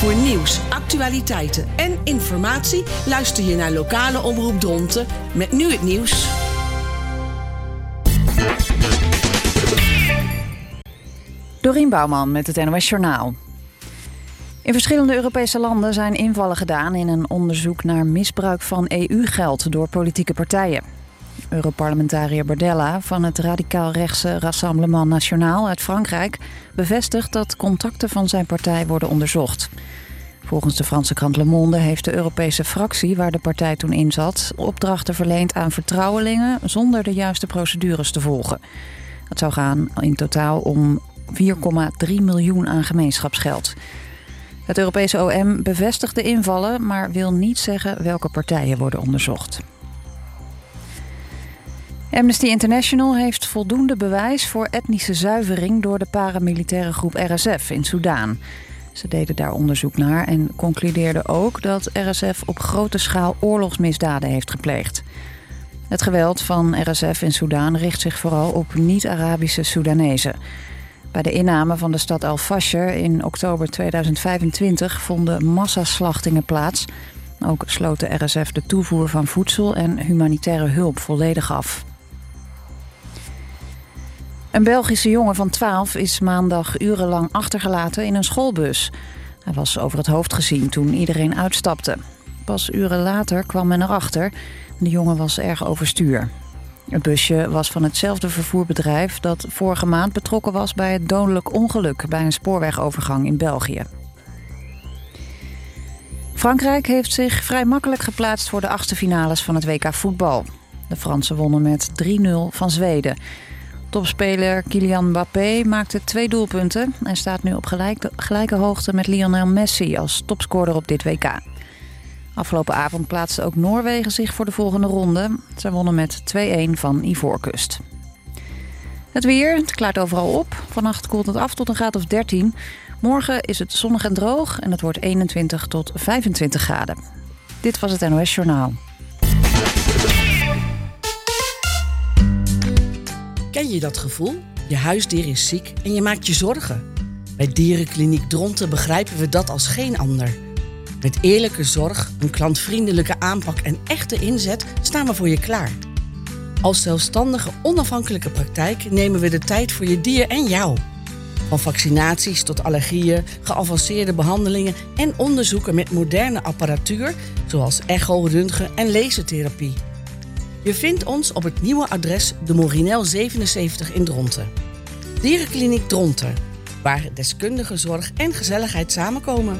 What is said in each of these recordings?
Voor nieuws, actualiteiten en informatie luister je naar lokale Omroep Dronten met nu het nieuws. Dorien Bouwman met het NOS Journaal. In verschillende Europese landen zijn invallen gedaan in een onderzoek naar misbruik van EU-geld door politieke partijen. Europarlementariër Bardella van het radicaal-rechtse Rassemblement National uit Frankrijk bevestigt dat contacten van zijn partij worden onderzocht. Volgens de Franse krant Le Monde heeft de Europese fractie waar de partij toen in zat opdrachten verleend aan vertrouwelingen zonder de juiste procedures te volgen. Het zou gaan in totaal om 4,3 miljoen aan gemeenschapsgeld. Het Europese OM bevestigt de invallen, maar wil niet zeggen welke partijen worden onderzocht. Amnesty International heeft voldoende bewijs voor etnische zuivering door de paramilitaire groep RSF in Soedan. Ze deden daar onderzoek naar en concludeerden ook dat RSF op grote schaal oorlogsmisdaden heeft gepleegd. Het geweld van RSF in Soedan richt zich vooral op niet-Arabische Soedanezen. Bij de inname van de stad Al-Fasher in oktober 2025 vonden massaslachtingen plaats. Ook sloot de RSF de toevoer van voedsel en humanitaire hulp volledig af. Een Belgische jongen van 12 is maandag urenlang achtergelaten in een schoolbus. Hij was over het hoofd gezien toen iedereen uitstapte. Pas uren later kwam men erachter. De jongen was erg overstuur. Het busje was van hetzelfde vervoerbedrijf dat vorige maand betrokken was bij het dodelijk ongeluk bij een spoorwegovergang in België. Frankrijk heeft zich vrij makkelijk geplaatst voor de achtste finales van het WK voetbal. De Fransen wonnen met 3-0 van Zweden. Topspeler Kylian Mbappé maakte 2 doelpunten en staat nu op gelijke hoogte met Lionel Messi als topscorer op dit WK. Afgelopen avond plaatste ook Noorwegen zich voor de volgende ronde. Zij wonnen met 2-1 van Ivoorkust. Het weer, het klaart overal op. Vannacht koelt het af tot een graad of 13. Morgen is het zonnig en droog en het wordt 21 tot 25 graden. Dit was het NOS Journaal. Ken je dat gevoel? Je huisdier is ziek en je maakt je zorgen. Bij Dierenkliniek Dronten begrijpen we dat als geen ander. Met eerlijke zorg, een klantvriendelijke aanpak en echte inzet staan we voor je klaar. Als zelfstandige, onafhankelijke praktijk nemen we de tijd voor je dier en jou. Van vaccinaties tot allergieën, geavanceerde behandelingen en onderzoeken met moderne apparatuur, zoals echo, röntgen en lasertherapie. Je vindt ons op het nieuwe adres de Morinel 77 in Dronten. Dierenkliniek Dronten, waar deskundige zorg en gezelligheid samenkomen.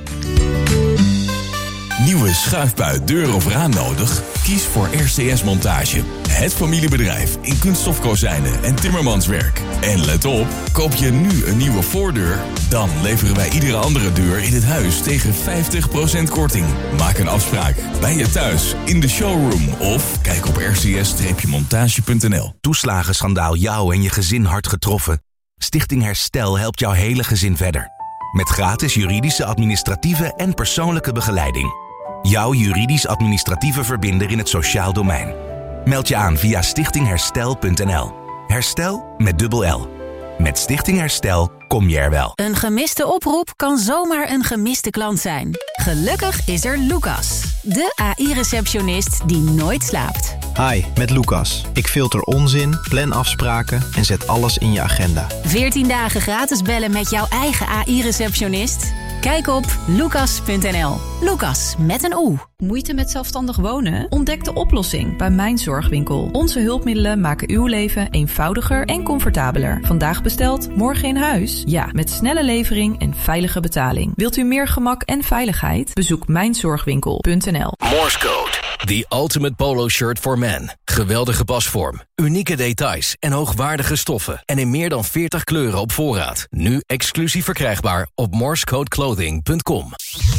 Nieuwe schuifbui, deur of raam nodig? Kies voor RCS Montage. Het familiebedrijf in kunststofkozijnen en timmermanswerk. En let op, koop je nu een nieuwe voordeur? Dan leveren wij iedere andere deur in het huis tegen 50% korting. Maak een afspraak bij je thuis, in de showroom of kijk op rcs-montage.nl. Toeslagenschandaal jou en je gezin hard getroffen? Stichting Herstel helpt jouw hele gezin verder. Met gratis juridische, administratieve en persoonlijke begeleiding. Jouw juridisch-administratieve verbinder in het sociaal domein. Meld je aan via stichtingherstel.nl. Herstel met dubbel L. Met Stichting Herstel kom je er wel. Een gemiste oproep kan zomaar een gemiste klant zijn. Gelukkig is er Lucas, de AI-receptionist die nooit slaapt. Hi, met Lucas. Ik filter onzin, plan afspraken en zet alles in je agenda. 14 dagen gratis bellen met jouw eigen AI-receptionist? Kijk op lucas.nl. Lucas met een O. Moeite met zelfstandig wonen? Ontdek de oplossing bij Mijn Zorgwinkel. Onze hulpmiddelen maken uw leven eenvoudiger en comfortabeler. Vandaag besteld, morgen in huis? Ja, met snelle levering en veilige betaling. Wilt u meer gemak en veiligheid? Bezoek mijnzorgwinkel.nl. Morse Code. The ultimate polo shirt for men. Geweldige pasvorm, unieke details en hoogwaardige stoffen. En in meer dan 40 kleuren op voorraad. Nu exclusief verkrijgbaar op morsecodeclothing.com.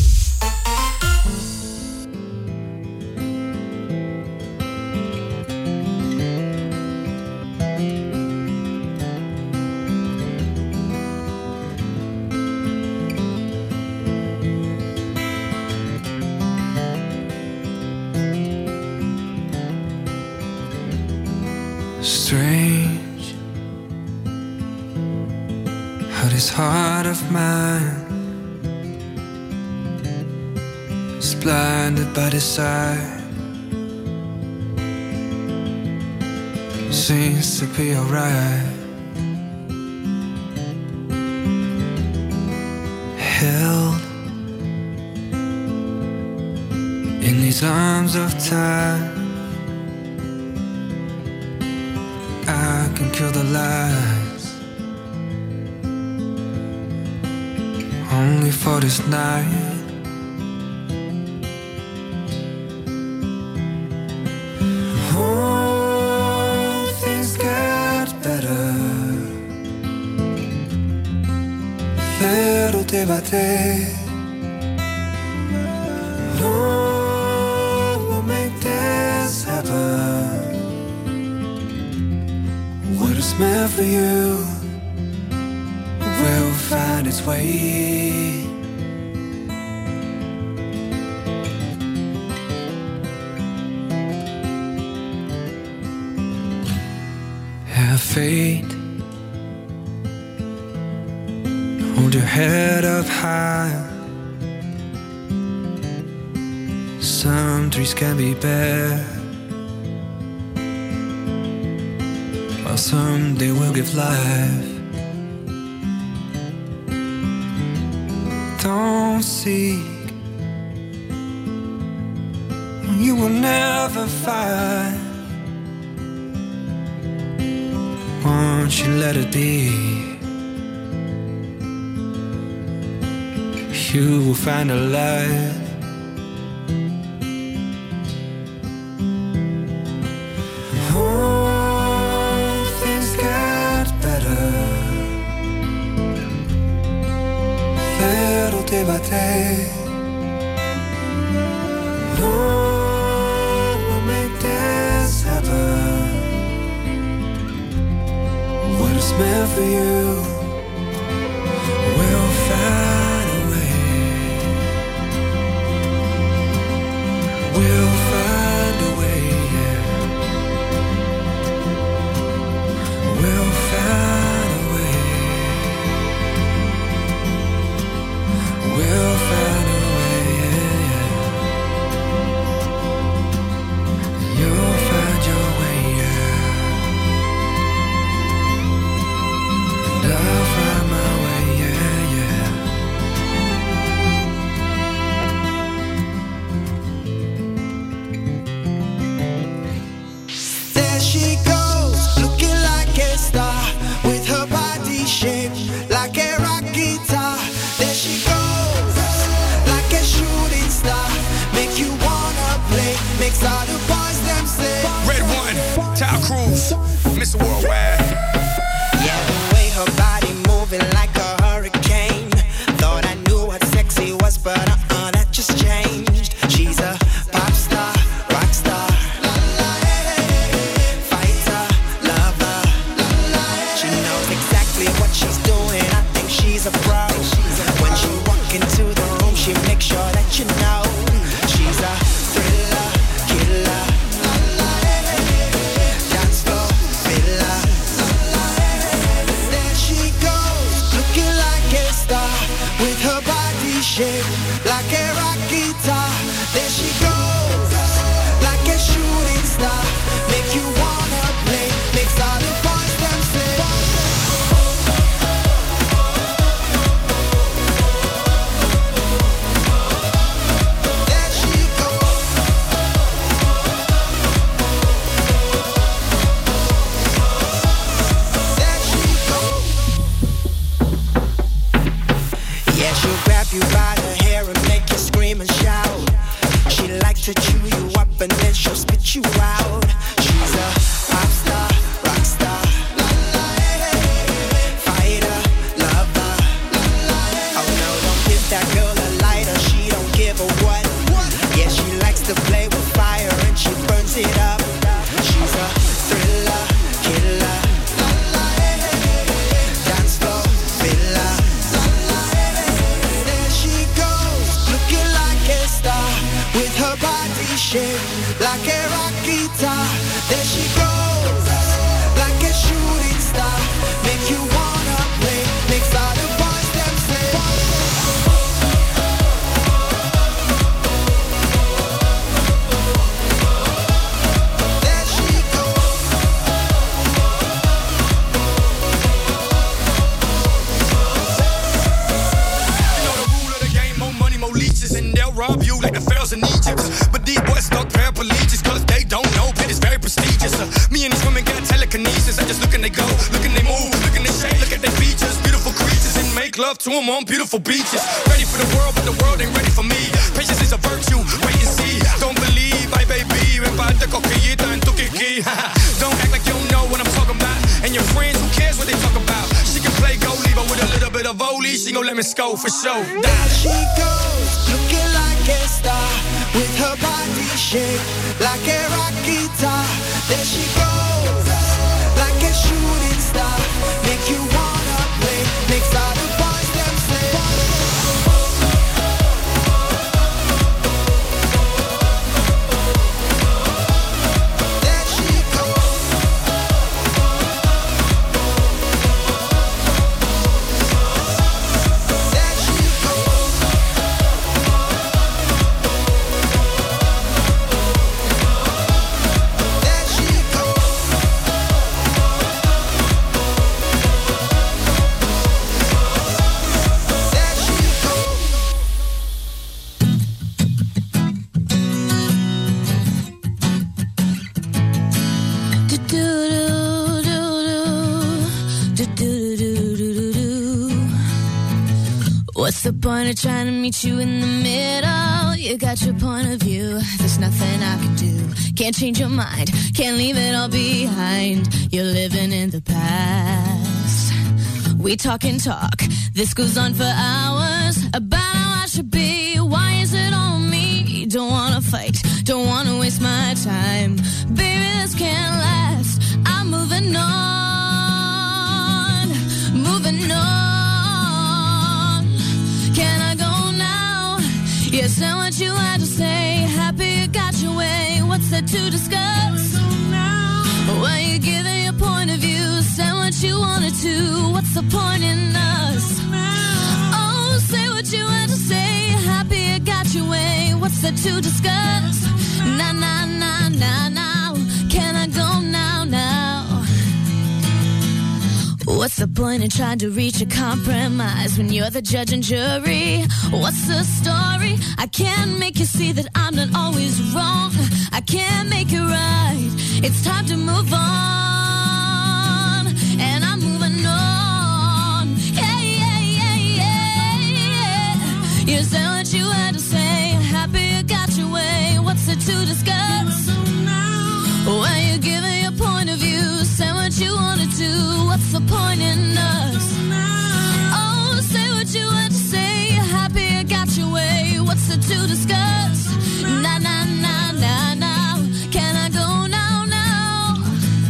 Strange how this heart of mine Just blinded by desire. Seems to be alright. Held in these arms of time, I can kill the lies. Only for this night. Oh, things get better. Pero te bate. No will make this happen. What is meant for you will find its way. Have faith. Hold your head up high. Some trees can be bare, while some they will give life. Don't seek, you will never find. Once you let it be, you will find a light. Oh, things get better. Pero te bate. No will make this happen. What is meant for you will find a way. We'll find a way, yeah. We'll find a way. We'll find a way, yeah, yeah. You'll find your way, yeah. And I'll find my way, yeah, yeah. There she goes, looking like a star, with her body shaped like a rock guitar. There she goes, like a shooting star, make you wanna play, makes all the boys them say. Red One, Ty Cruz, Mr. Worldwide. Yeah, the way her body moving like a hurricane. Thought I knew what sexy was, but that just changed. She's a pop star, rock star, fighter, lover. She knows exactly what she's doing. I think she's a pro. When she walk into the room, she makes sure that you know she's a thriller, killer, dance floor filler. There she goes, looking like a star, with her body shaped like a rock guitar. There she goes, like a shooting star, make you wanna play, makes all the boys them say. There she goes. There she goes. Yeah, she'll grab you by the hair and make you scream and shout. She likes to chew you up and then she'll spit you out. She's a pop star, rock star, fighter, lover. Oh no, don't give that girl a lighter, she don't give a what. Yeah, she likes to play with fire and she burns it up. She's a thriller, killer, dance floor filler. There she goes, looking like a star, with her body shaped like a rock guitar. There she goes, like a shooting star, make you wanna play, makes all the boys them say. fuck paraplegics, cause they don't know that it's very prestigious. Me and these women got telekinesis. I just look and they go, look and they move, look and they shake, look at their features. Beautiful creatures and make love to them on beautiful beaches. Ready for the world, but the world ain't ready for me. Patience is a virtue, wait and see. Don't believe, ay baby, reparte coquillita en tu kiki. Don't act like you don't know what I'm talking about. And your friends, who cares what they talk about? She can play goalie, but with a little bit of volley, she gon' let me score for sure. There she goes, looking like a star, with her body shaped like a rock guitar. There she goes, like a shooting star, make you wanna play, makes all the boys them say. What's the point of trying to meet you in the middle? You got your point of view, there's nothing I can do. Can't change your mind, can't leave it all behind. You're living in the past. We talk and talk, this goes on for hours. About how I should be, why is it on me? Don't wanna fight, don't wanna waste my time. Baby, this can't last, I'm moving on, moving on. Can I go now? You said what you had to say. Happy you got your way. What's there to discuss? Why you giving your point of view? Say what you wanted to. What's the point in us? Oh, say what you had to say. Happy you got your way. What's there to discuss? Nah, nah, nah, nah, nah. Can I go now, now? What's the point in trying to reach a compromise when you're the judge and jury? What's the story? I can't make you see that I'm not always wrong. I can't make it right. It's time to move on. And I'm moving on. Yeah, yeah, yeah, yeah, yeah. You said what you had to say. Happy you got your way. What's there to discuss? Why you giving your point of view? Say what you wanted to. What's the point in us? Oh, say what you had to say. Happy you got your way. What's there to discuss? Nah, nah, nah, nah, nah. Can I go now, now?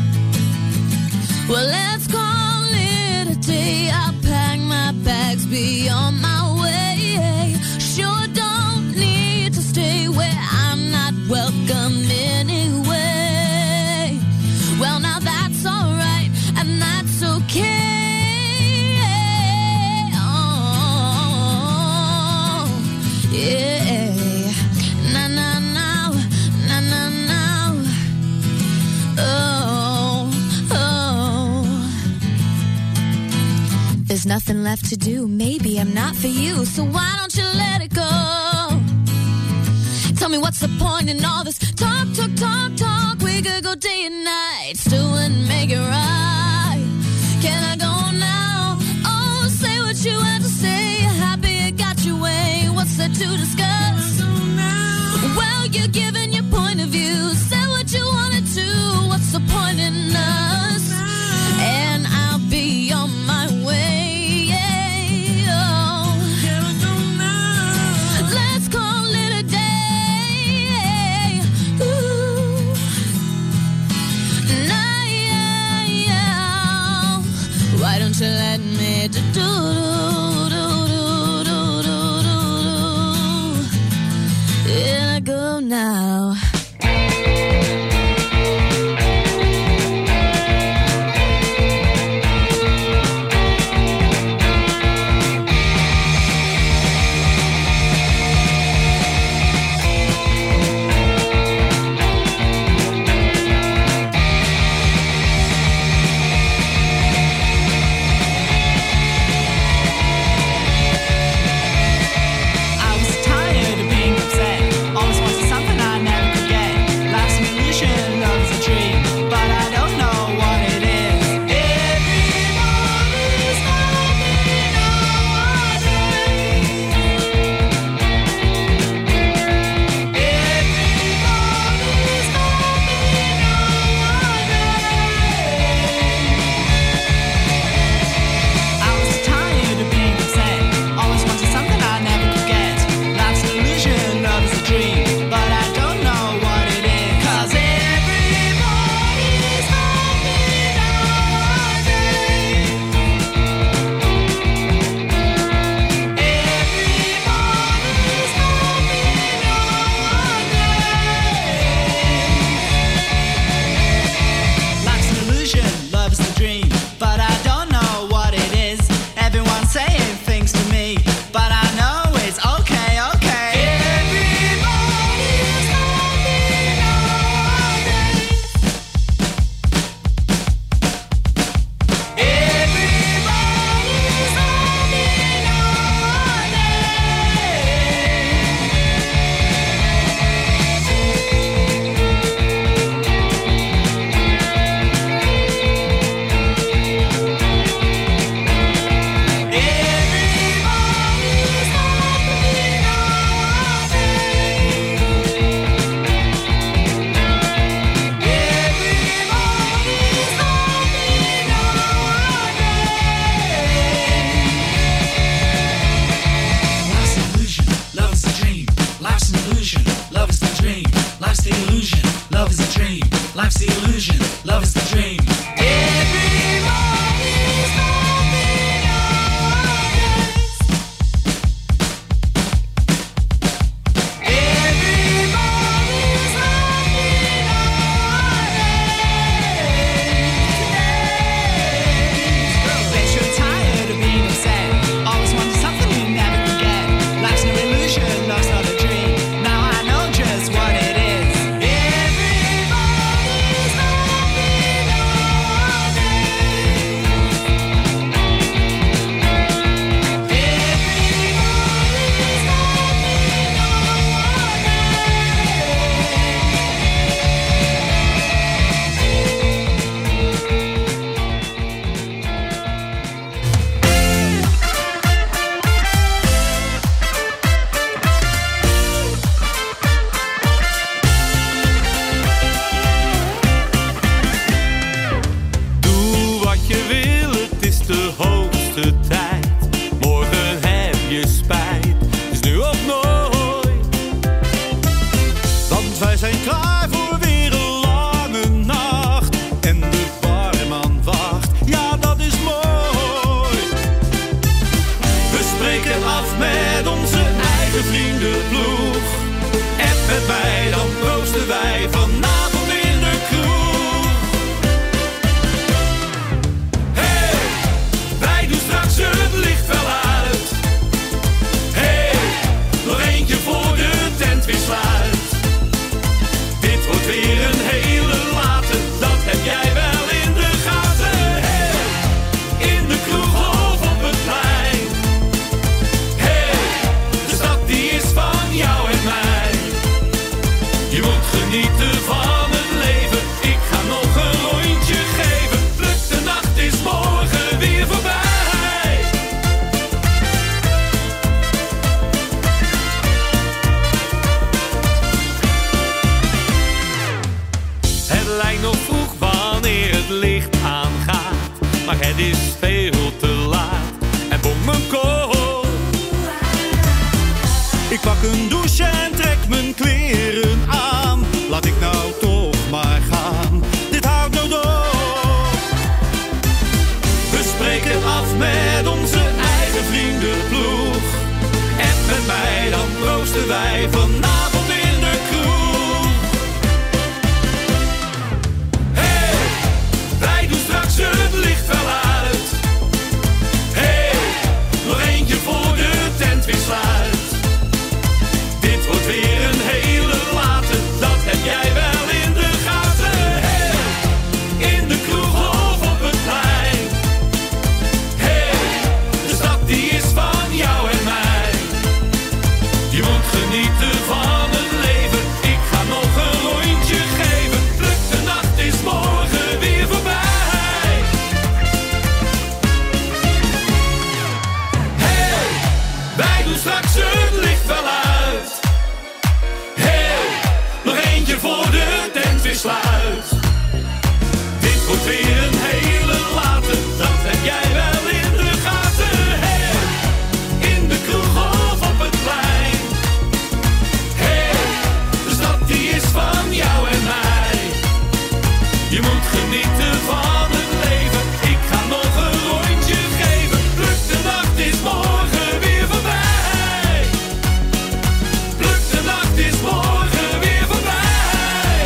Well, let's call it a day. I'll pack my bags, be on my way. Sure don't need to stay where I'm not welcome anyway. Well, now that's alright, and that's okay. Oh, yeah. Na na na, na na na. Oh, oh. There's nothing left to do. Maybe I'm not for you, so why don't you let it go? Tell me what's the point in all this talk, talk, talk, talk. We could go day and night, still wouldn't make it right. Can I go now? Oh, say what you had to say. Happy you got your way. What's there to discuss? Well, you're giving your point of view. Say what you wanted to. What's the point in us? And I'll be on my way. Why don't you let me do do do do do do do do? Yeah, go now. je spijt is nu of nooit. Want wij zijn klaar voor weer een lange nacht. En de barman wacht, ja dat is mooi. We spreken af met onze eigen vriendenploeg. En met mij dan proosten wij vanavond in de kroeg. Hey, wij doen straks het licht wel uit. Hey, nog eentje voor de tent weer sluit. Dit wordt weer een hele late, dat heb jij wel in de gaten. Hey, in de kroeg of op het plein. Hey, de stad die is van jou en mij. Je moet genieten van het leven, ik ga nog een rondje geven. Pluk, de nacht is morgen weer voorbij. Het lijkt nog vroeg wanneer het licht aangaat, maar het is veel te laat en bong mijn kool. Ik pak een douche en trek mijn kleren aan. Laat ik nou toch maar gaan, dit houdt nooit op. We spreken af met onze eigen vriendenploeg. En met mij dan proosten wij vanavond in de kroeg. Hey, wij doen straks het licht wel uit. Hey, nog eentje voor de tent weer sluit. Dit wordt weer een hele late, dat heb jij wel in de gaten. Hey, in de kroeg of op het plein. Hey, de stad die is van jou en mij. Je moet genieten van het leven, ik ga nog een rondje geven. Pluk, de nacht is morgen weer voorbij. Hey, wij doen straks het licht wel uit. Hey, nog eentje voor de tent weer sluit. Dit wordt weer een hele late, dat heb jij wel in de gaten. Hey, in de kroeg of op het plein. Hey, de stad die is van jou en mij. Je moet genieten van het leven, ik ga nog een rondje geven. Pluk, de nacht is morgen weer voorbij. Pluk, de nacht is morgen weer voorbij.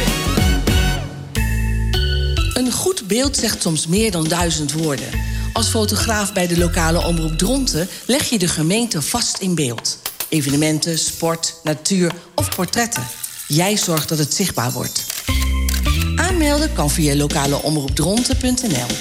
Een goed beeld zegt soms meer dan 1000 woorden. Als fotograaf bij de lokale omroep Dronten leg je de gemeente vast in beeld. Evenementen, sport, natuur of portretten. Jij zorgt dat het zichtbaar wordt. Aanmelden kan via lokaleomroepdronten.nl.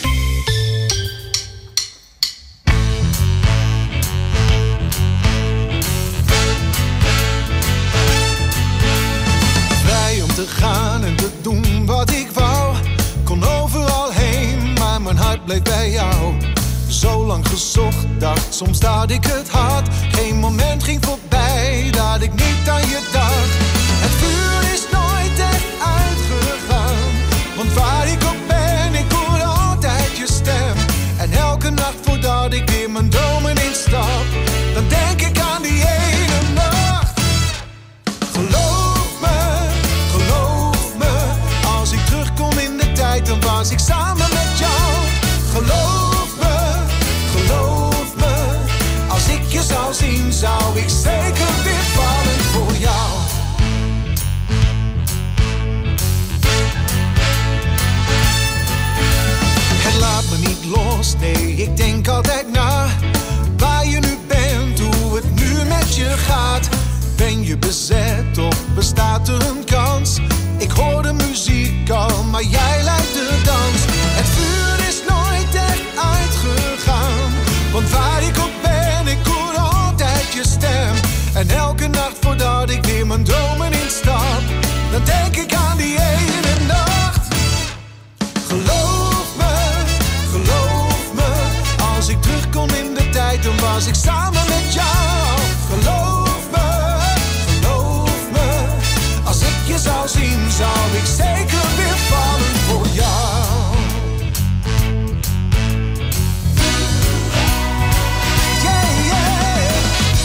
Vrij om te gaan en te doen wat ik wou. Kon overal heen, maar mijn hart bleef bij jou. Zo lang gezocht, dacht soms dat ik het had. Geen moment ging voorbij dat ik niet aan je dacht. Het vuur is nooit echt uitgegaan. Want waar ik ook ben, ik hoor altijd je stem. En elke nacht voordat ik weer mijn dromen instap, dan denk ik aan die ene nacht. Geloof me, als ik terugkom in de tijd, dan was ik samen met jou. Geloof me, als ik je zou zien, zou ik zeker weer vallen voor jou. Het laat me niet los, nee, ik denk altijd na. Waar je nu bent, hoe het nu met je gaat. Ben je bezet of bestaat er een kans? Ik hoor de muziek al, maar jij leidt de dans. Het vuur is nooit echt uitgegaan. Want waar ik ook ben, ik hoor altijd je stem. En elke nacht voordat ik weer mijn dromen instap, dan denk ik aan die ene nacht. Geloof me, als ik terugkom in de tijd, dan was ik samen met jou. Geloof me, als ik je zou zien, zou ik zeker weer vallen voor jou. Yeah, yeah.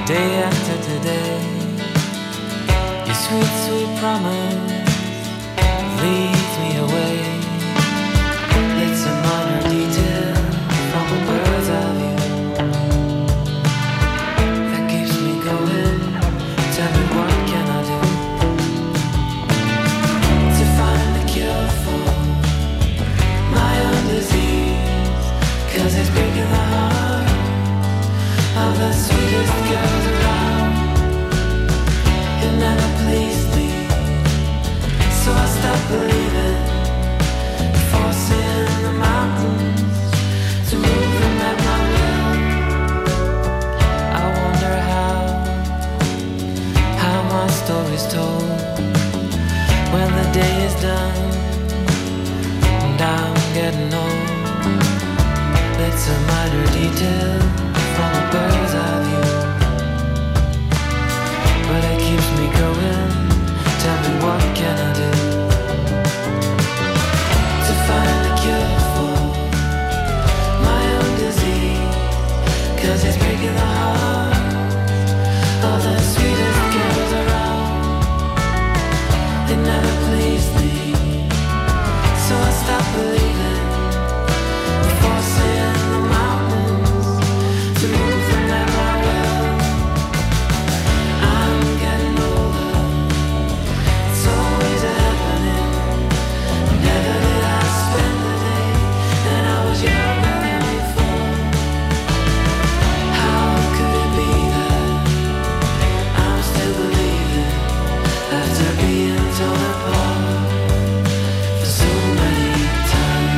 day after today. Your sweet, sweet promise leads me away. It's a minor detail from a bird's eye view that keeps me going. Tell me, what can I do to find the cure for my own disease? 'Cause it's breaking the heart of the sweetest girls around. It never pleased me, so I stopped believing, forcing the mountains to move them at my will. I wonder how my story's told when the day is done and I'm getting old. It's a minor detail from a bird's eye view, but it keeps me going. Tell me, what can I do to find the cure for my own disease? 'Cause it's breaking the heart of the sweetest girls around. It never pleased me, so I stopped believing, forcing the mountains to move them at my will. I'm getting older, it's always happening. Never did I spend the day and I was younger than before. How could it be that I'm still believing after being torn apart for so many times?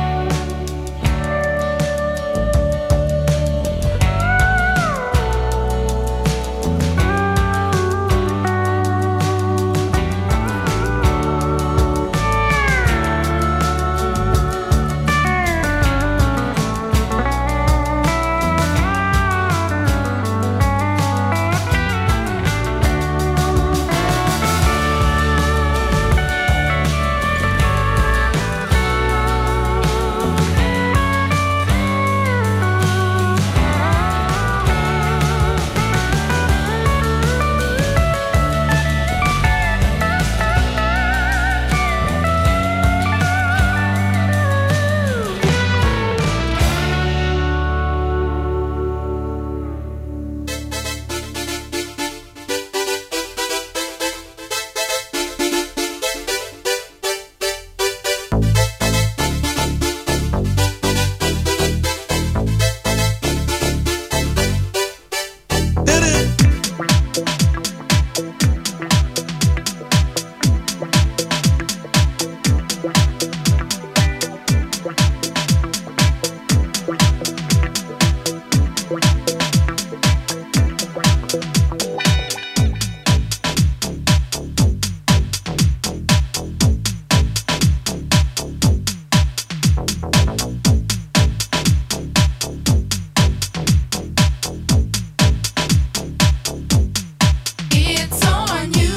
It's on you.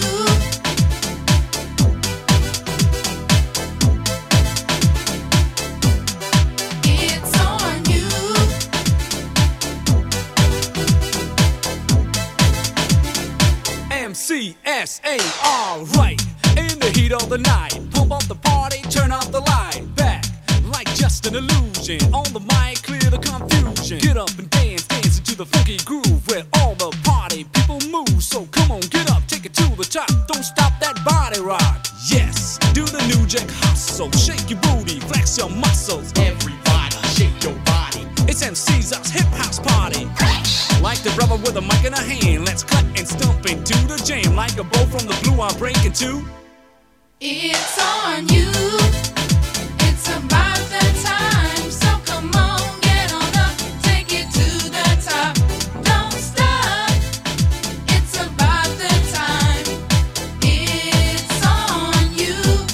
It's on you. MCSA, alright. In the heat of the night, pump up the party, turn off the light. Back like just an illusion. On the mic, clear the confusion. Get up and dance, dance into the funky groove where all the party people move. So come on, get up, take it to the top. Don't stop that body rock. Yes, do the new jack hustle. Shake your booty, flex your muscles. Everybody, shake your body. It's MC's hip house party. Like the brother with a mic in a hand, let's cut and stomp into the jam. Like a bow from the blue, I'm breaking two. It's on you. It's about that time. So come on, get on up, take it to the top. Don't stop. It's about the time. It's on you.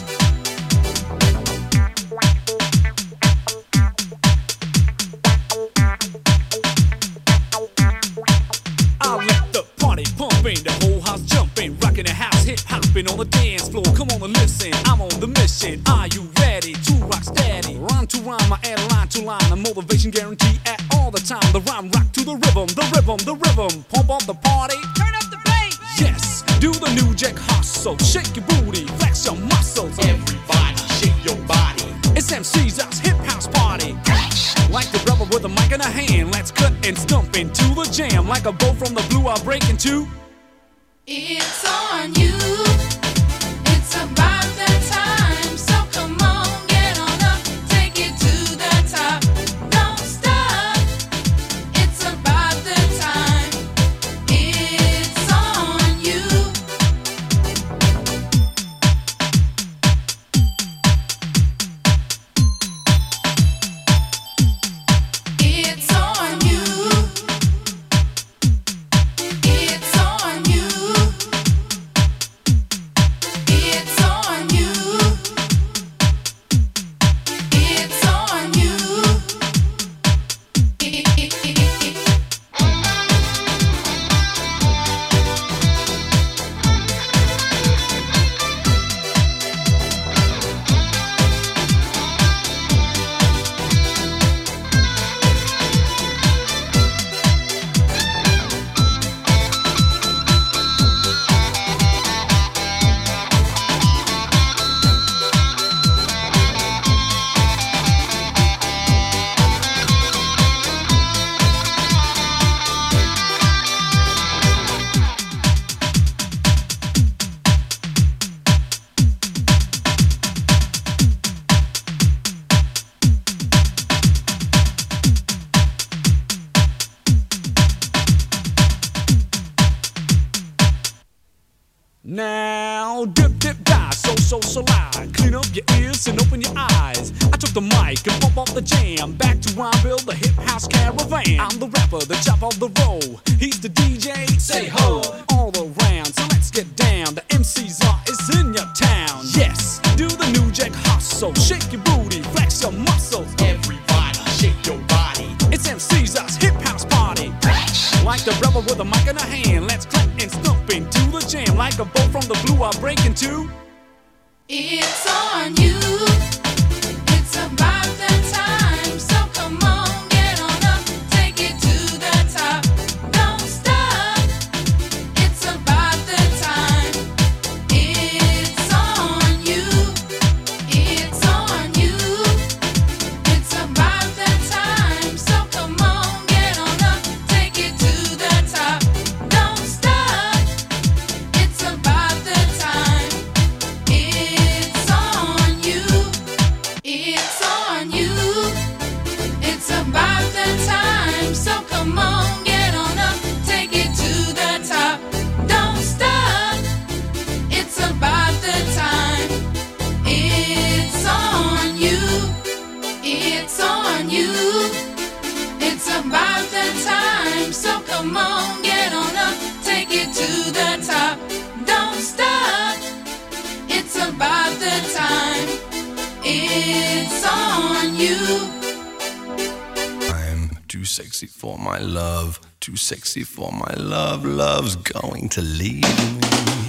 I'll let the party pumping, the whole house jumping, rocking the house, hip hopping on the dance floor. Come on and listen, I'm on the mission. Are you ready to rock steady? Rhyme to rhyme, I add line to line, a motivation guarantee at all the time. The rhyme rock to the rhythm, the rhythm, the rhythm. rhythm, pump up the party. Turn up the bass. Yes, do the new jack hustle. Shake your booty, flex your muscles. Everybody shake your body. It's MC's hip house party. Like the brother with a mic in a hand, let's cut and stump into the jam. Like a bow from the blue, I'll break into. It's on you. It's about that time. So come on, get on up, take it to the top. Don't stop. It's about the time. It's on you. It's on you. It's on you. It's on you. It's on you. Now, dip, dip, die, so loud. Clean up your ears and open your eyes. I took the mic and pump up the jam. Back to where I build the hip house caravan. I'm the rapper, the chop of the roll. He's the DJ, say ho, all around. So let's get down. The MC's is in your town. Yes, do the new jack hustle. Shake your booty, flex your muscles. Everybody, shake your body. It's MC's hip house party. Like the rebel with a mic in a hand, let's clap and stomp into the jam. Like a bow from the blue, I'll break into. It's on you. It's about that time. So come on, get on up, take it to the top. Don't stop. It's about the time. It's on you. It's on you. It's about that time. So come on, get on up, take it to the top. Don't stop. It's about the time. It's on you. It's on you. It's about the time. So come on, get on up, take it to the top. Don't stop. It's about the time. It's on you. It's on you. It's about the time. So come on, get on up, take it to the top. Don't stop. It's about the time. It's on you. I'm too sexy for my love, too sexy for my love. Love's going to leave me.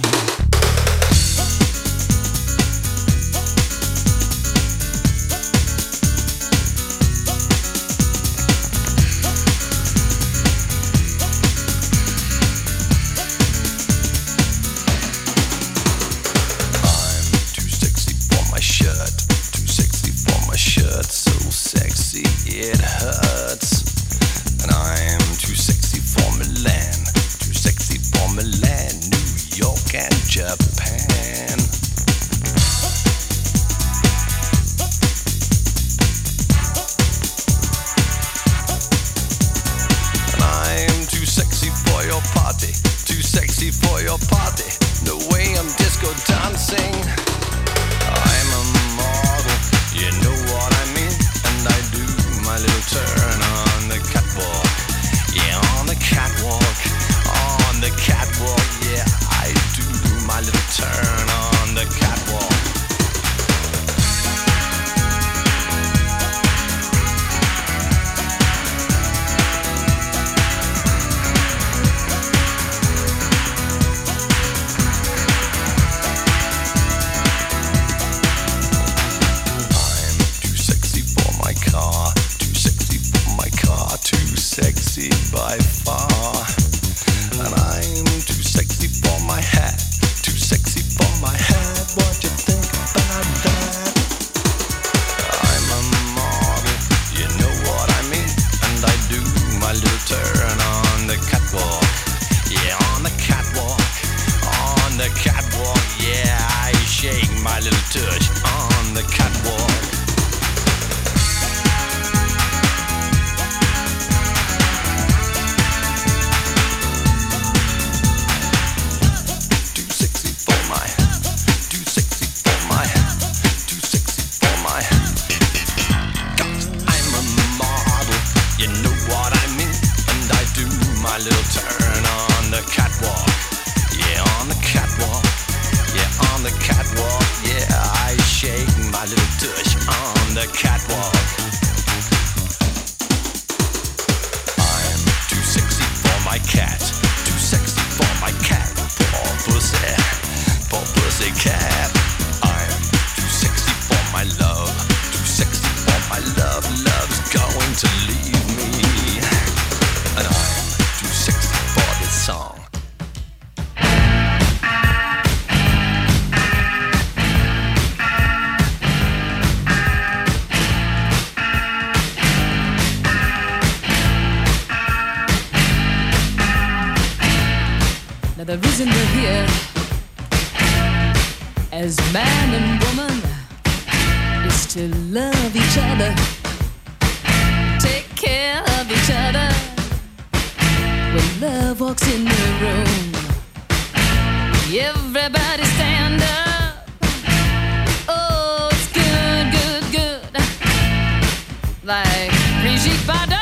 Too sexy for my shirt, too sexy for my shirt, so sexy it hurts. And I'm too sexy for Milan, too sexy for Milan, New York and Japan. And I'm too sexy for your party, too sexy for your party. The way I'm disco dancing, I'm a model, you know what I mean. And I do my little turn on the catwalk, yeah, on the catwalk, on the catwalk, yeah, I do my little turn on the catwalk. turn on the catwalk. Yeah, on the catwalk. Yeah, on the catwalk. Yeah, I shake my little tush on the catwalk. I'm too sexy for my cat. Too sexy for my cat. Poor pussy cat. I'm too sexy for my love. Too sexy for my love. Love's going to leave me. And I'm too sexy for this song. Now the reason we're here as man and woman is to love each other, take care of each other. When love walks in the room, everybody stand up. Oh, it's good, good, good. Like Brigitte Bardot.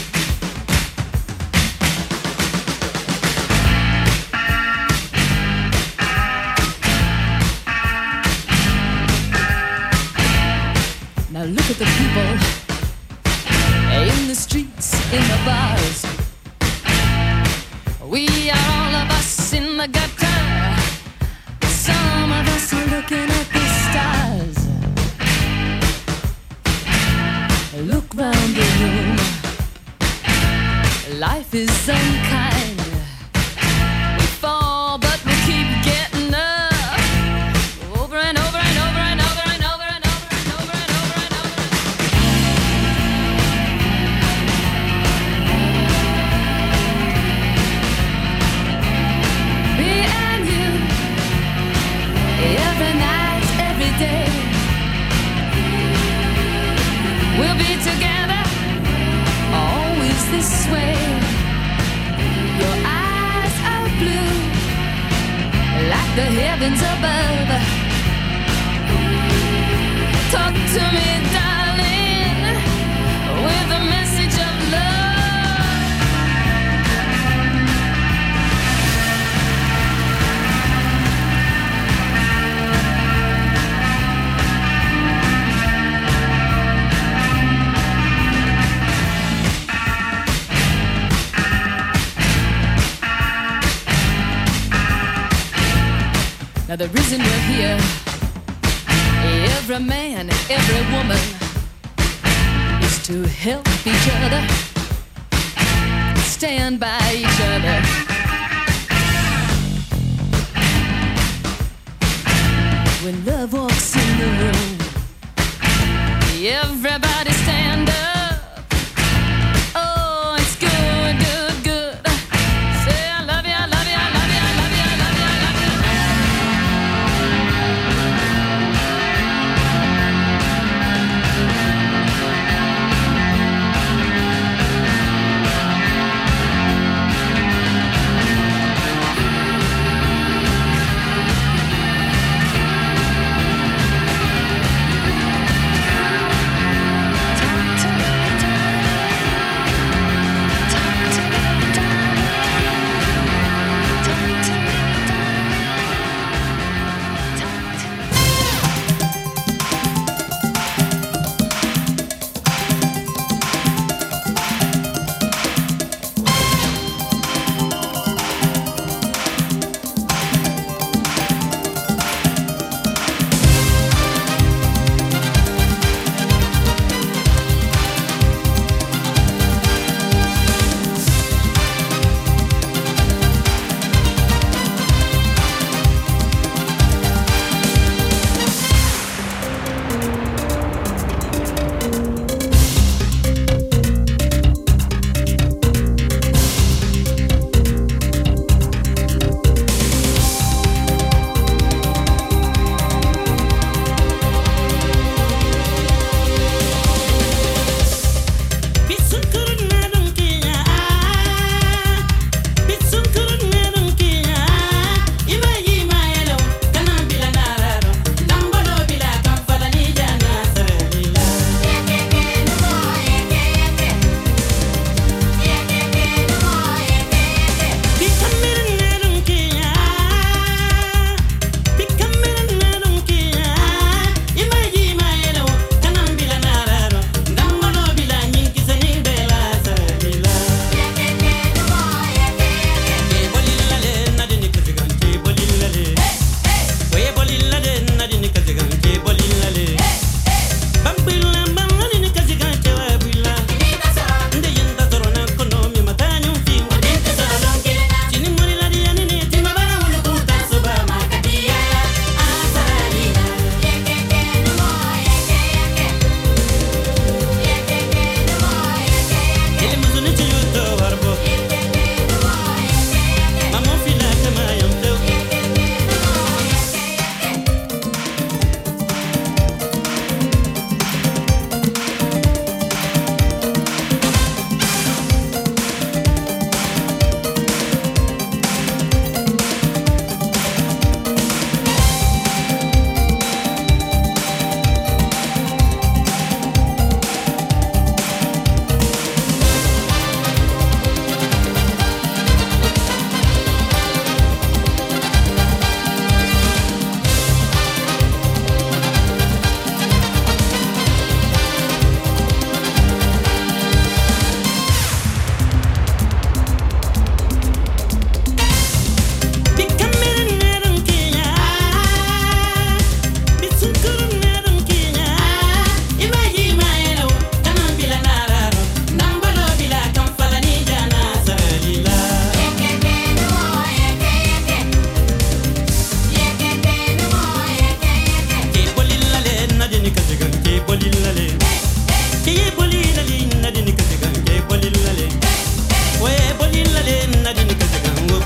Now look at the people in the streets, in the bars. We are all of us in the gutter. Some of us are looking at the stars. Look round the room. Life is unkind. We fall, but we keep getting up. Over and over and over and over and over and over and over and over and over. Me and you, every night, every day. We'll be together, always this way. Your eyes are blue, like the heavens above. Talk to me, darling, with a message of love. Now the reason we're here, every man, every woman, is to help each other, stand by each other. When love walks in the room, everybody stand up. Oh, it's good, good, good. Say I love you, I love you, I love you, I love you, I love you, I love you.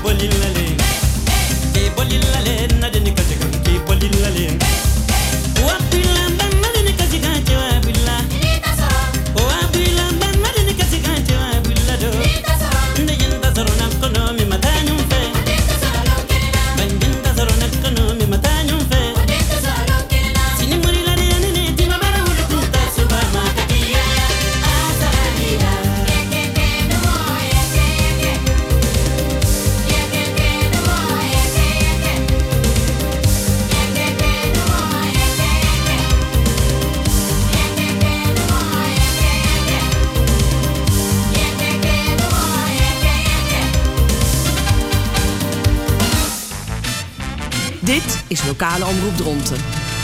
Dit is Lokale Omroep Dronten.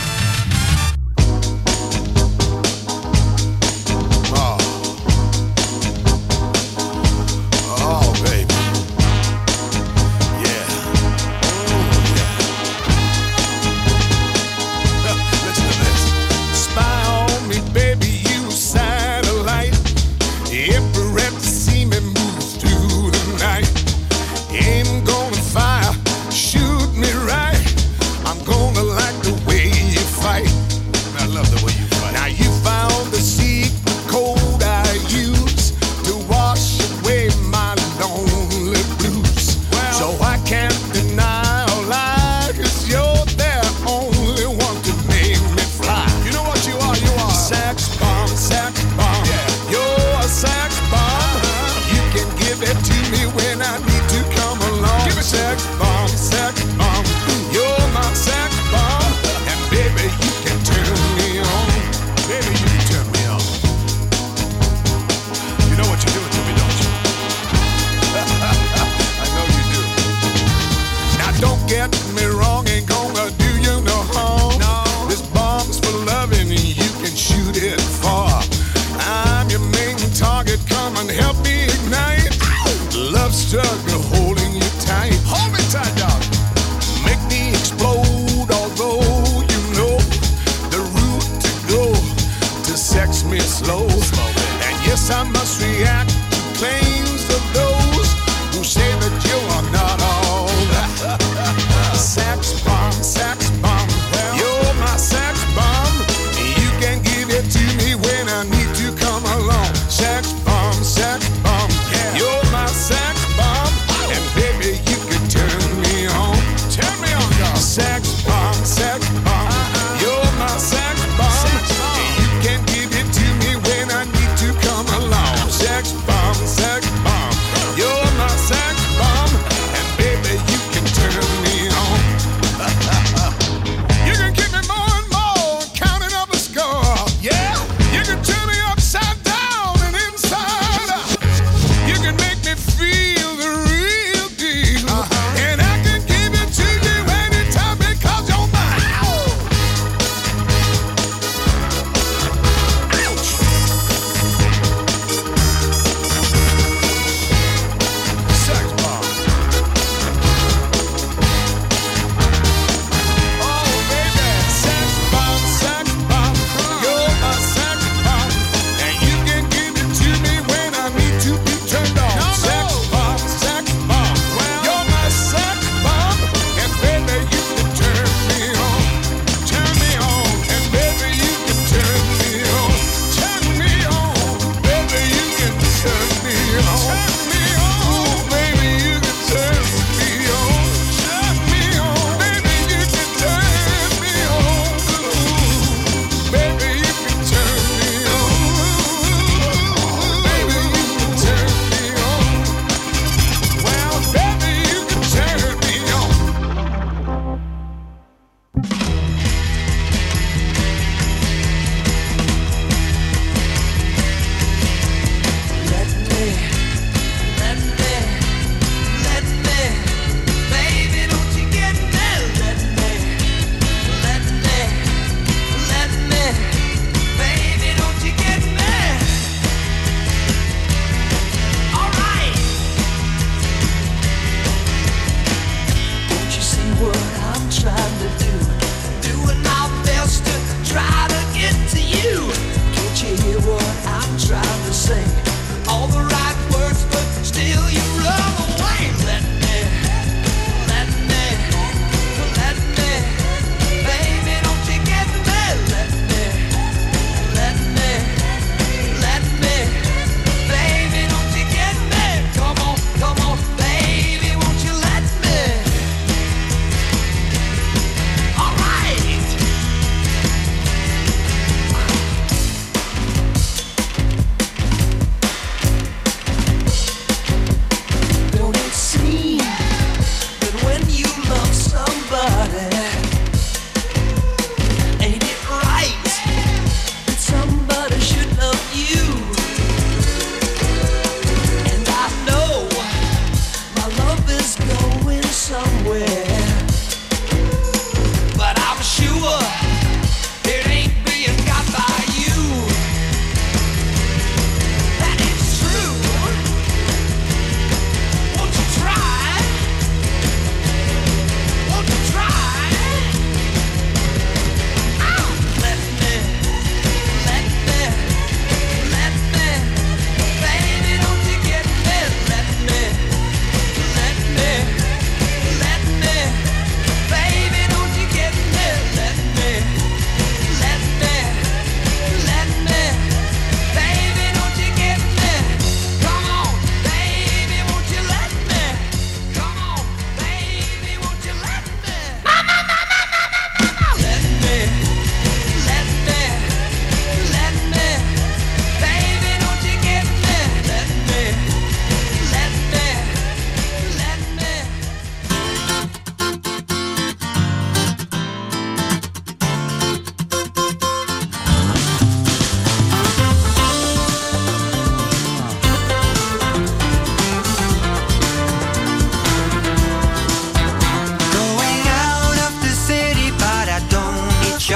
Oh, baby. Yeah. Listen to this. Spy on me, baby, you satellite. Every rep to see me moves through the night. Aim gonna fire, shoot me right. I'm gonna like the way you fight. I love the way you fight. Now you found the secret code I use to wash away my lonely blues. So I can't deny or lie, 'cause you're the only one to make me fly. You know what you are? You are sex bomb, sex bomb. Yeah. You're a sex bomb. You can give it to me when I need to come along.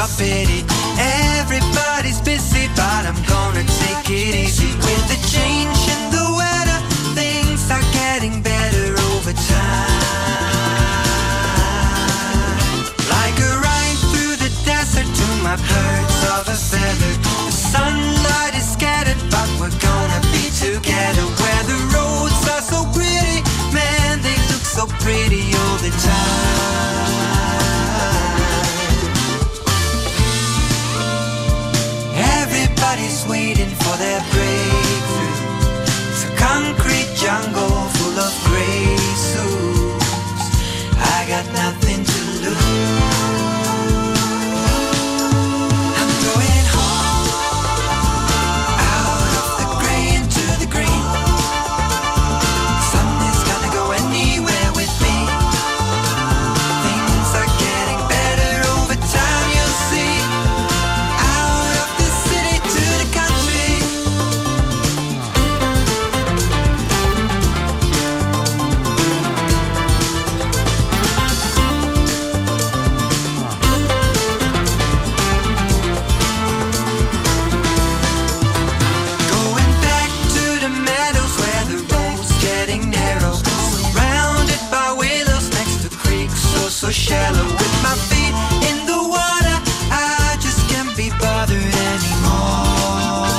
pity. Everybody's busy, but I'm gonna take it easy. With the change in the weather, things are getting better over time. Like a ride through the desert to my birds of a feather. The sunlight is scattered, but we're gonna be together. Where the roads are so pretty, man, they look so pretty all the time. Everybody's waiting for their breakthrough. It's a concrete jungle full of gray suits. I got nothing to lose. I'm going home, out of the gray into the green. Sun is gonna go anywhere with me. Things are getting better over time, you'll see. Out of the city to the country. Going back to the meadows where the road's getting narrow. Surrounded by willows next to creeks so shallow. With my feet in the water, I just can't be bothered anymore.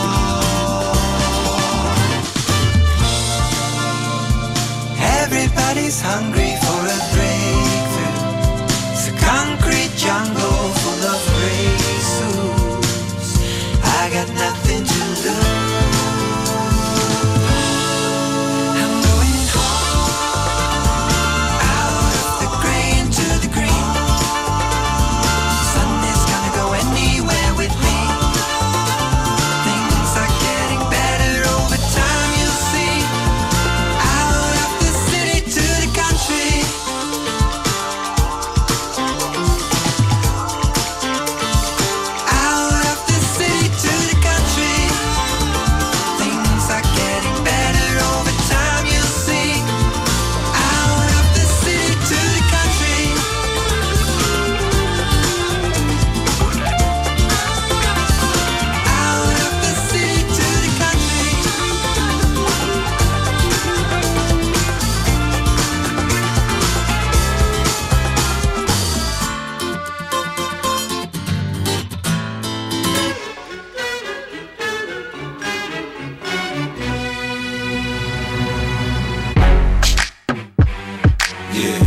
Everybody's hungry for a breakthrough. It's a concrete jungle full of gray suits. I got nothing to lose. I'm going home, out of the gray into the green. Sun is gonna go anywhere with me. Things are getting better over time, you'll see. Out of the city to the country. Out of the city to the country. Things are getting better over time, you'll see. Out of the city to the country. Out of the city to the country. Yeah.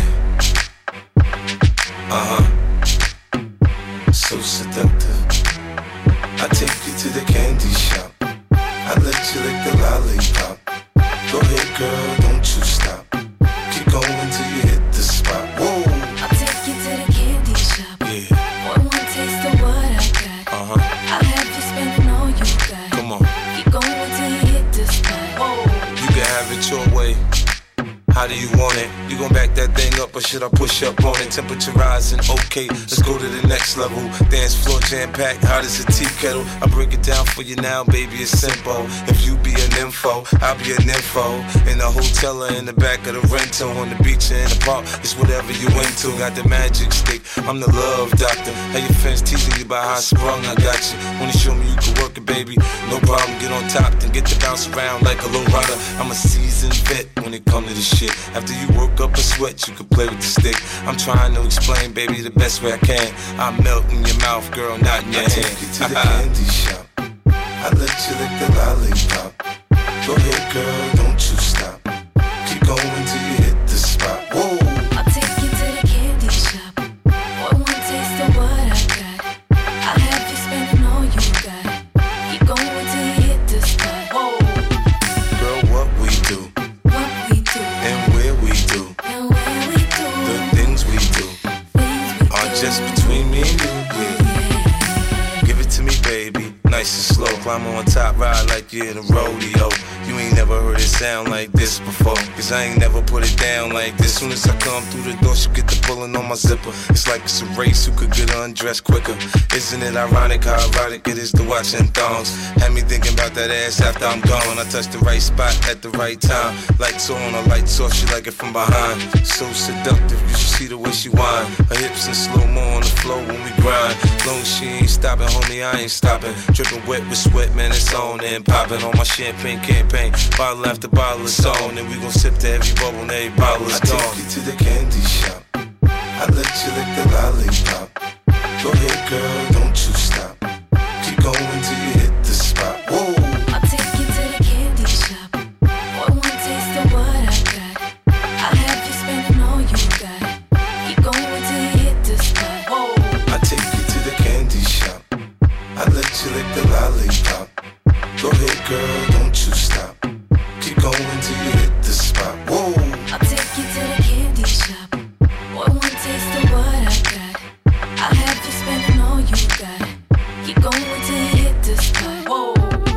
So seductive. I take you to the candy shop. I let you lick the lollipop. Go ahead, girl, don't you stop. Keep going till you hit the spot. Whoa. I'll take you to the candy shop. Yeah. One taste of what I got. I'll have you spending all you got. Come on. Keep going till you hit the spot. You can have it your way. How do you want it? You gon' back that thing up or should I push up on it? Temperature rising, okay, let's go to the next level. Dance floor jam-packed, hot as a tea kettle. I break it down for you now, baby, it's simple. If you be an info, I'll be an info. In the hotel or in the back of the rental, on the beach or in the park, it's whatever you into. Got the magic stick, I'm the love doctor. How your friends teasing you about how I sprung, I got you. Wanna show me you can work it, baby? No problem, get on top, then get to bounce around like a low rider. I'm a seasoned vet when it comes to this shit. After you work up a sweat, you can play with the stick. I'm trying to explain, baby, the best way I can. I melt in your mouth, girl, not in your hand. I take you to the candy shop. I let you lick the lollipop. Go ahead, girl, don't you stop. Keep going till you hit the spot. Whoa. I'll take you to the candy shop. One taste of what I got. I'll have you spending all you got. Keep going till you hit the spot. Girl, what we do and where we do, the things we do are just between me and you. Yeah. Give it to me, baby, nice and slow. Climb on top, ride like yeah, the rodeo. You ain't never heard it sound like this before, cause I ain't never put it down like this. Soon as I come through the door, she get the pulling on my zipper. It's like it's a race who could get undressed quicker. Isn't it ironic how erotic it is to watching thongs? Had me thinking about that ass after I'm gone. I touched the right spot at the right time. Lights on, her lights off, she like it from behind. So seductive, you should see the way she whine. Her hips in slow-mo on the floor when we grind. Long as she ain't stopping, homie, I ain't stopping. Dripping wet with sweat, man, it's on and popping on my champagne campaign. Bottle after bottle is on, and we gon' sip to every bubble and every bottle is gone. I take you to the candy shop. I let you lick the lollipop. Go ahead, girl, don't you stop. Keep going till you hit the spot. Whoa. I'll take you to the candy shop. For one taste of what I got, I'll have you spending all you got. Keep going till you hit the spot. Whoa. I take you to the candy shop. I let you lick the lollipop. Go ahead, girl, don't you stop. Keep going till you hit the spot. Whoa. I'll take you to the candy shop. For one taste of what I got, I'll have you spending all you got. Keep going till you hit the spot. Whoa.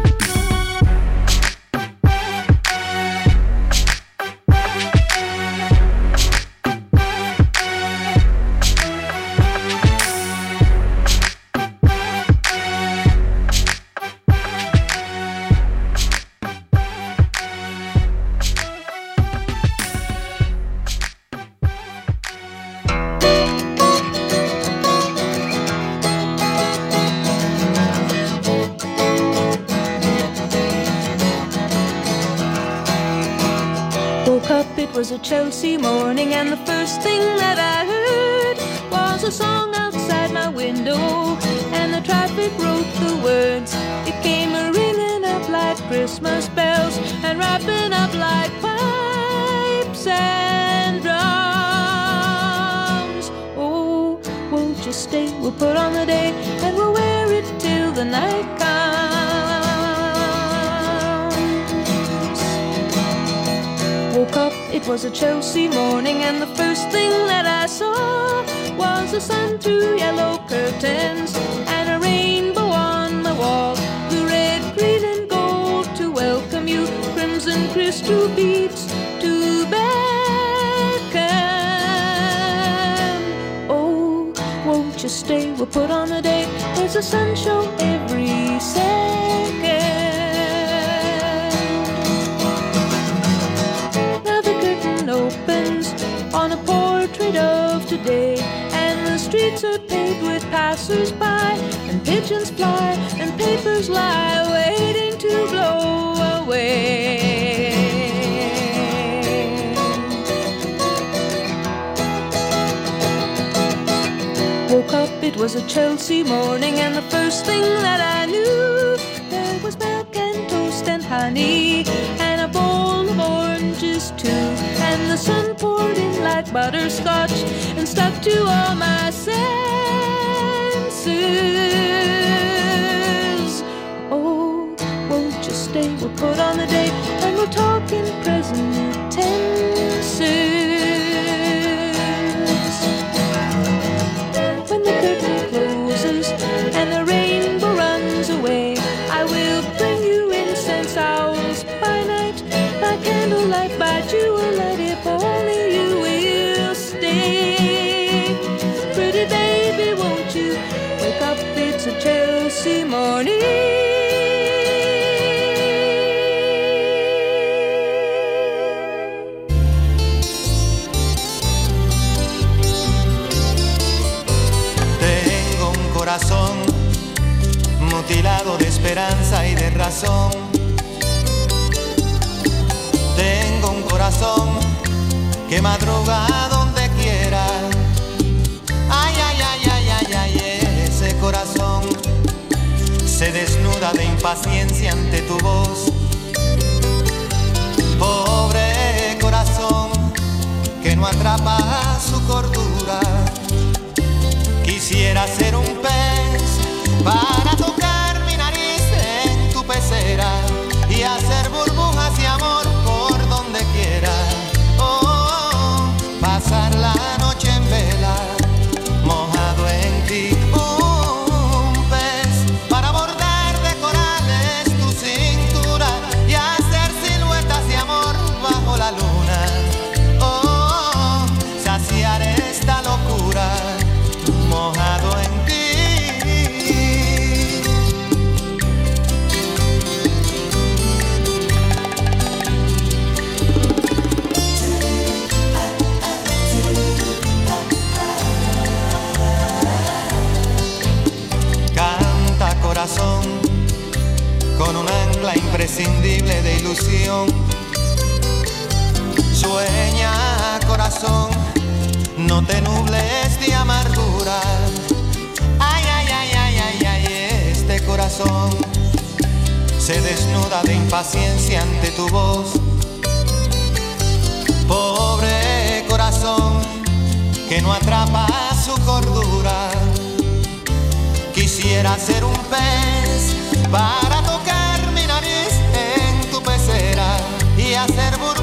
Woke up, it was a Chelsea morning, and the first thing that I heard was a song outside my window, and the traffic wrote the words. It came ringing up like Christmas bells and wrapping up like pipes and drums. Oh, won't you stay? We'll put on the day and we'll wear it till the night comes. Woke up, it was a Chelsea morning, and the first thing that I saw was the sun through yellow curtains and a rainbow on the wall. The red, green and gold to welcome you, crimson crystal beads to beckon. Oh, won't you stay? We'll put on a day. There's a sun show every second. Opens on a portrait of today, and the streets are paved with passers-by, and pigeons fly and papers lie waiting to blow away. Woke up, it was a Chelsea morning, and the first thing that I knew, there was milk and toast and honey and a bowl of oranges too. And the sun poured in like butterscotch and stuck to all my senses. Oh, won't you stay? We'll put on the day and we'll talk in present tenses. When the curtain closes and the rainbow runs away, I will bring you incense owls by night, by candlelight, by jewellight, if only you will stay. Pretty baby, won't you wake up? It's a Chelsea morning. Tengo un corazón mutilado de esperanza y de razón. Tengo un corazón que madruga donde quiera. Ay, ay, ay, ay, ay, ay, ese corazón se desnuda de impaciencia ante tu voz. Pobre corazón que no atrapa su cordura. Quisiera ser un pez para tocar mi nariz en tu pecera y hacer burbujas de amor por donde quiera. Oh, pasar la noche en vela, mojado en ti. Un pez para bordar de corales tu cintura. ilusión. Sueña, corazón, no te nubles de amargura. Ay, ay, ay, ay, ay, ay, este corazón se desnuda de impaciencia ante tu voz. Pobre corazón que no atrapa su cordura. Quisiera ser un pez para tocar mi nariz en tu pecera y hacer burbujas